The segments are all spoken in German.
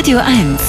Radio 1.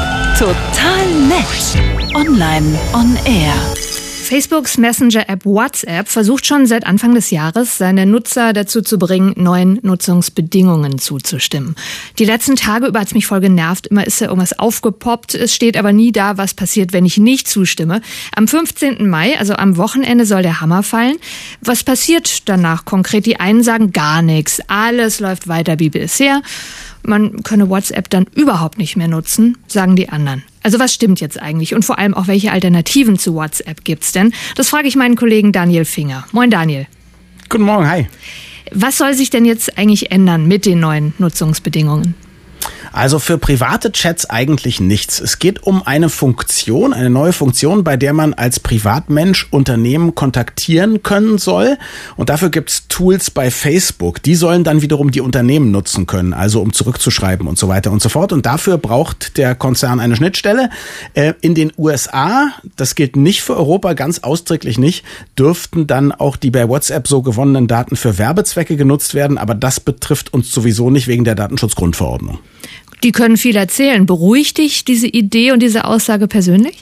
Total nett. Online on Air. Facebooks Messenger-App WhatsApp versucht schon seit Anfang des Jahres, seine Nutzer dazu zu bringen, neuen Nutzungsbedingungen zuzustimmen. Die letzten Tage über hat es mich voll genervt. Immer ist ja irgendwas aufgepoppt. Es steht aber nie da, was passiert, wenn ich nicht zustimme. Am 15. Mai, also am Wochenende, soll der Hammer fallen. Was passiert danach konkret? Die einen sagen gar nichts. Alles läuft weiter wie bisher. Man könne WhatsApp dann überhaupt nicht mehr nutzen, sagen die anderen. Also was stimmt jetzt eigentlich? Und vor allem auch, welche Alternativen zu WhatsApp gibt's denn? Das frage ich meinen Kollegen Daniel Finger. Moin Daniel. Guten Morgen, hi. Was soll sich denn jetzt eigentlich ändern mit den neuen Nutzungsbedingungen? Also für private Chats eigentlich nichts. Es geht um eine Funktion, eine neue Funktion, bei der man als Privatmensch Unternehmen kontaktieren können soll. Und dafür gibt's Tools bei Facebook. Die sollen dann wiederum die Unternehmen nutzen können, also um zurückzuschreiben und so weiter und so fort. Und dafür braucht der Konzern eine Schnittstelle. In den USA, das gilt nicht für Europa, ganz ausdrücklich nicht, dürften dann auch die bei WhatsApp so gewonnenen Daten für Werbezwecke genutzt werden. Aber das betrifft uns sowieso nicht wegen der Datenschutzgrundverordnung. Die können viel erzählen. Beruhigt dich diese Idee und diese Aussage persönlich?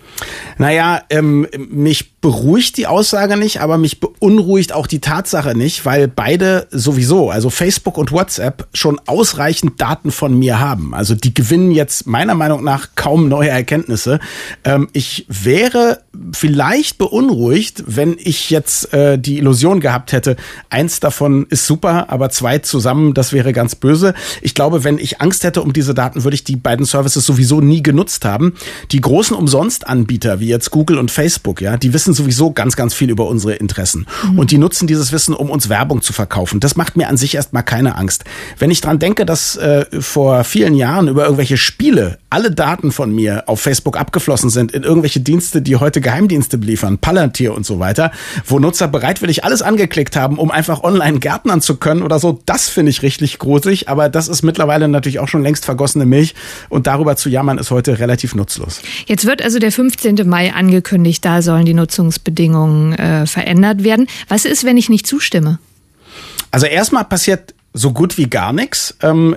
Naja, mich beruhigt die Aussage nicht, aber mich beunruhigt auch die Tatsache nicht, weil beide sowieso, also Facebook und WhatsApp, schon ausreichend Daten von mir haben. Also die gewinnen jetzt meiner Meinung nach kaum neue Erkenntnisse. Ich wäre vielleicht beunruhigt, wenn ich jetzt die Illusion gehabt hätte, eins davon ist super, aber zwei zusammen, das wäre ganz böse. Ich glaube, wenn ich Angst hätte um diese Daten, würde ich die beiden Services sowieso nie genutzt haben. Die großen Umsonstanbieter, wie jetzt Google und Facebook, ja, die wissen sowieso ganz, ganz viel über unsere Interessen. Und die nutzen dieses Wissen, um uns Werbung zu verkaufen. Das macht mir an sich erstmal keine Angst. Wenn ich dran denke, dass vor vielen Jahren über irgendwelche Spiele alle Daten von mir auf Facebook abgeflossen sind in irgendwelche Dienste, die heute Geheimdienste beliefern, Palantir und so weiter, wo Nutzer bereitwillig alles angeklickt haben, um einfach online gärtnern zu können oder so, das finde ich richtig gruselig. Aber das ist mittlerweile natürlich auch schon längst vergossene Milch und darüber zu jammern ist heute relativ nutzlos. Jetzt wird also der 15. Mai angekündigt, da sollen die Nutzungsbedingungen verändert werden. Was ist, wenn ich nicht zustimme? Also erstmal passiert so gut wie gar nichts.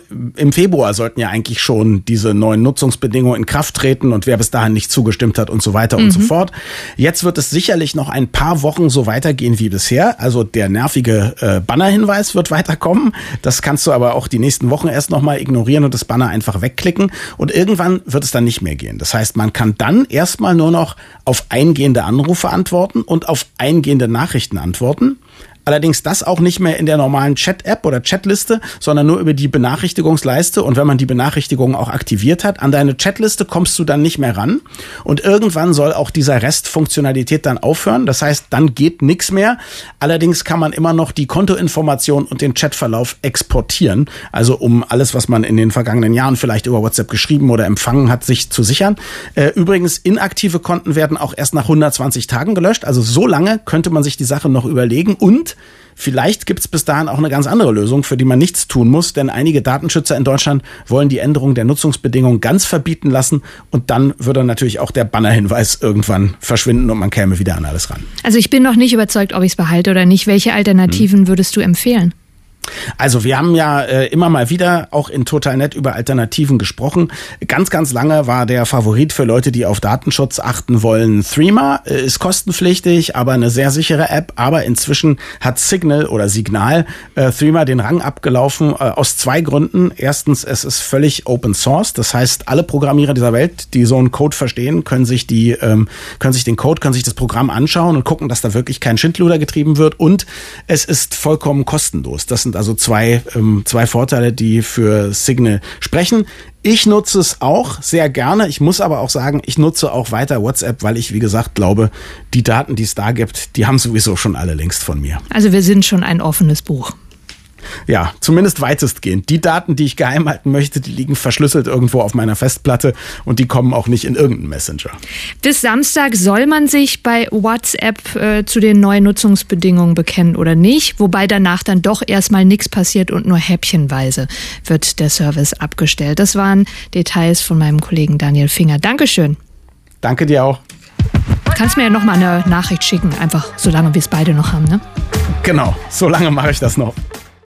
Im Februar sollten ja eigentlich schon diese neuen Nutzungsbedingungen in Kraft treten und wer bis dahin nicht zugestimmt hat und so weiter und so fort. Jetzt wird es sicherlich noch ein paar Wochen so weitergehen wie bisher. Also der nervige Bannerhinweis wird weiterkommen. Das kannst du aber auch die nächsten Wochen erst nochmal ignorieren und das Banner einfach wegklicken. Und irgendwann wird es dann nicht mehr gehen. Das heißt, man kann dann erstmal nur noch auf eingehende Anrufe antworten und auf eingehende Nachrichten antworten. Allerdings das auch nicht mehr in der normalen Chat-App oder Chatliste, sondern nur über die Benachrichtigungsleiste. Und wenn man die Benachrichtigungen auch aktiviert hat, an deine Chatliste kommst du dann nicht mehr ran. Und irgendwann soll auch dieser Restfunktionalität dann aufhören. Das heißt, dann geht nichts mehr. Allerdings kann man immer noch die Kontoinformation und den Chatverlauf exportieren. Also um alles, was man in den vergangenen Jahren vielleicht über WhatsApp geschrieben oder empfangen hat, sich zu sichern. Übrigens, inaktive Konten werden auch erst nach 120 Tagen gelöscht. Also so lange könnte man sich die Sache noch überlegen. Und vielleicht gibt es bis dahin auch eine ganz andere Lösung, für die man nichts tun muss, denn einige Datenschützer in Deutschland wollen die Änderung der Nutzungsbedingungen ganz verbieten lassen und dann würde natürlich auch der Bannerhinweis irgendwann verschwinden und man käme wieder an alles ran. Also ich bin noch nicht überzeugt, ob ich es behalte oder nicht. Welche Alternativen würdest du empfehlen? Also wir haben ja immer mal wieder auch in TotalNet über Alternativen gesprochen. Ganz, ganz lange war der Favorit für Leute, die auf Datenschutz achten wollen, Threema. Ist kostenpflichtig, aber eine sehr sichere App. Aber inzwischen hat Signal Threema den Rang abgelaufen aus zwei Gründen. Erstens, es ist völlig Open Source. Das heißt, alle Programmierer dieser Welt, die so einen Code verstehen, können sich das Programm anschauen und gucken, dass da wirklich kein Schindluder getrieben wird. Und es ist vollkommen kostenlos. Das sind also zwei Vorteile, die für Signal sprechen. Ich nutze es auch sehr gerne. Ich muss aber auch sagen, ich nutze auch weiter WhatsApp, weil ich, wie gesagt, glaube, die Daten, die es da gibt, die haben sowieso schon alle längst von mir. Also wir sind schon ein offenes Buch. Ja, zumindest weitestgehend. Die Daten, die ich geheim halten möchte, die liegen verschlüsselt irgendwo auf meiner Festplatte und die kommen auch nicht in irgendeinen Messenger. Bis Samstag soll man sich bei WhatsApp zu den neuen Nutzungsbedingungen bekennen oder nicht, wobei danach dann doch erstmal nichts passiert und nur häppchenweise wird der Service abgestellt. Das waren Details von meinem Kollegen Daniel Finger. Dankeschön. Danke dir auch. Du kannst mir ja nochmal eine Nachricht schicken, einfach so lange wir es beide noch haben, ne? Genau, so lange mache ich das noch.